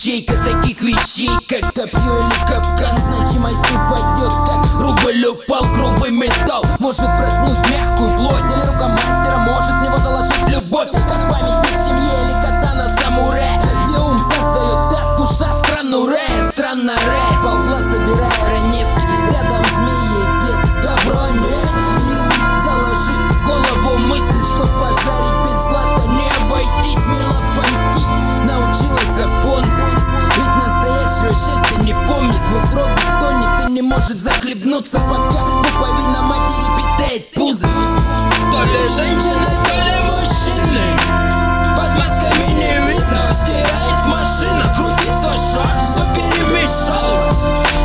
ячейка таких вещей, как копье или капкан. Значимость упадет, как рубль упал грубый металл. Может проткнуть мягкую плоть, или рука мастера может в него заложить любовь, как памятник семье или катана самурая, где ум создает, а душа страну рэя. Странно рэя ползла, собирая ранетки, рядом змеи пел добро нет. Заложить в голову мысль, что пожарить без злата не обойтись. Мила бандит научилась запомнить, ведь настоящее счастье не помнит. В утробе тонет и не может захлебнуться, пока пуповина матери питает пузо. То ли женщина, то ли мужчины, под масками не видно. Стирает машина, крутится шар, все перемешалось.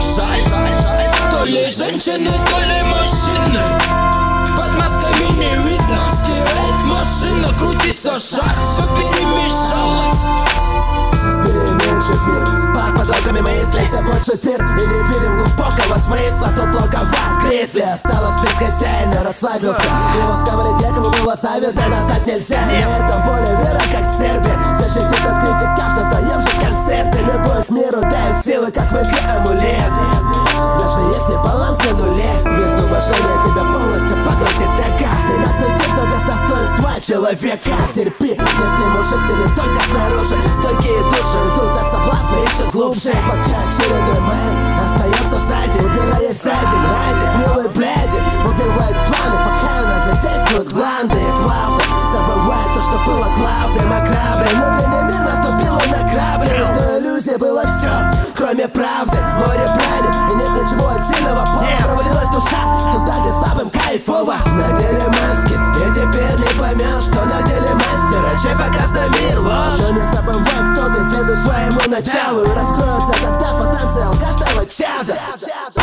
Жаль, то ли женщины, то ли мужчины, под масками не видно. Стирает машина, крутится шар, все перемешалось. Переменчив мир, под потоками мыслей все больше тыр. И не видим глубокого смысла, тут логово гризли. Осталось без хозяина, расслабился. Его сковали те, кому было завидно, назад нельзя. На этом поле вера, как Цербер, защитит от критиков на вдвоем же концерте. Любовь к миру дают силы, как в игре амулет. Даже если баланс на нуле, без уважения тебя полностью поглотит тага. Ты наглый тип, но без достоинства человека. Терпи, если мужик, ты не только снаружи. Стойкие души идут от соблазна еще глубже. Пока очередной мэр остается сзади, убирая сзади градик, милый блядик убивает планы, пока у нас задействуют гланды. И плавно забывает то, что было главным. Ограблен, внутренний мир наступила на грабли. В той иллюзии было все, кроме правды. Море брани, и нет ничего отдельного пола. Провалилась душа туда, где слабым кайфово. Надели маски, и теперь не поймешь, что надели мастера. Чей показ на мир ложь. Но не забывай, кто ты, следуй своему началу. И раскроется тогда потенциал каждого чада.